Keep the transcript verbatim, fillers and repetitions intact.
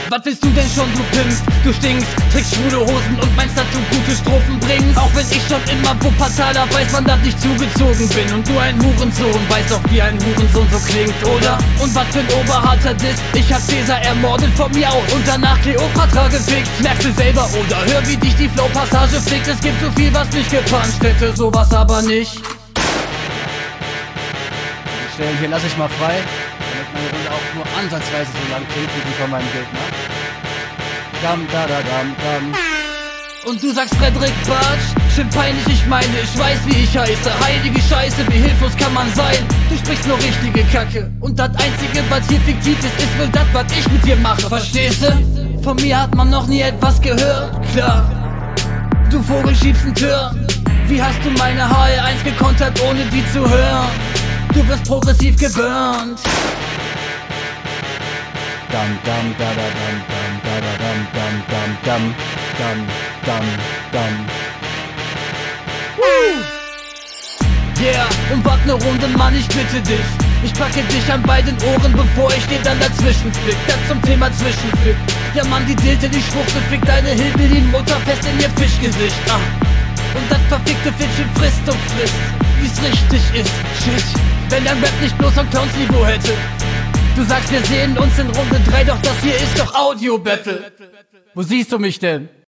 Was willst du denn schon, du pimpst? Du stinkst, trägst schwule Hosen und meinst, dass du gute Strophen bringst. Auch wenn ich schon immer Wuppertaler weiß man, dass ich zugezogen bin. Und du ein Hurensohn, weiß auch wie ein Hurensohn so klingt, oder? Und was für ein oberharter Diss, ich hab Cäsar ermordet von mir aus und danach Kleopatra gefickt. Merkst du selber, oder? Hör wie dich die Flow-Passage fickt. Es gibt so viel, was mich gepuncht hätte, sowas aber nicht. Die Stellen hier lasse ich mal frei, damit meine Runde auch nur ansatzweise so lang klingt wie die von meinem Gegner. Dam, da, da, dam, dam. Und du sagst Frederik Bartsch? Schön peinlich, ich meine, ich weiß wie ich heiße. Heilige Scheiße, wie hilflos kann man sein? Du sprichst nur richtige Kacke. Und das Einzige, was hier fiktiv ist, ist wohl das, was ich mit dir mache. Verstehst du? Von mir hat man noch nie etwas gehört. Klar, du Vogel schiebst n Tür. Wie hast du meine H R eins gekontert, ohne die zu hören? Du wirst progressiv geburnt. Dam, dam, da, da, dam, dam, da, da, dam, dam, dam, dam, dam, dam, dam. Woo! Yeah, und wart ne Runde, Mann, ich bitte dich. Ich packe dich an beiden Ohren, bevor ich dir dann dazwischen fick. Das zum Thema Zwischenfick. Ja, Mann, die Dilte, die Schwuchtel fickt deine Hillbilly-Mutter fest in ihr Fischgesicht. Ah. Und das verfickte Fischchen frisst und frisst, wie's richtig ist. Shit, wenn dein Rap nicht bloß am Clowns-Niveau hätte. Du sagst, wir sehen uns in Runde drei, doch das hier ist doch Audio-Battle. Wo siehst du mich denn?